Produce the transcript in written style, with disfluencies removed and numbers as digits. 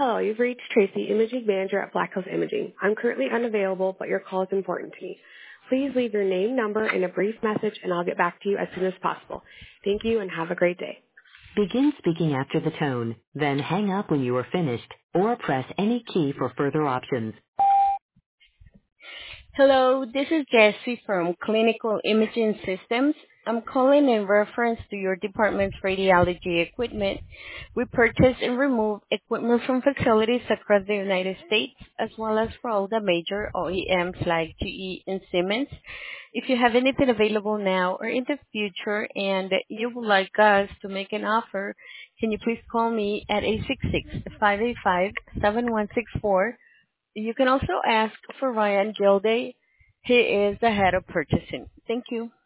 Hello, you've reached Tracy, Imaging Manager at Black Hills Imaging. I'm currently unavailable, but your call is important to me. Please leave your name, number, and a brief message, and I'll get back to you as soon as possible. Thank you, and have a great day. Begin speaking after the tone, then hang up when you are finished, or press any key for further options. Hello, this is Jessie from Clinical Imaging Systems. I'm calling in reference to your department's radiology equipment. We purchase and remove equipment from facilities across the United States, as well as for all the major OEMs like GE and Siemens. If you have anything available now or in the future and you would like us to make an offer, can you please call me at 866-585-7164. You can also ask for Ryan Gilday. He is the head of purchasing. Thank you.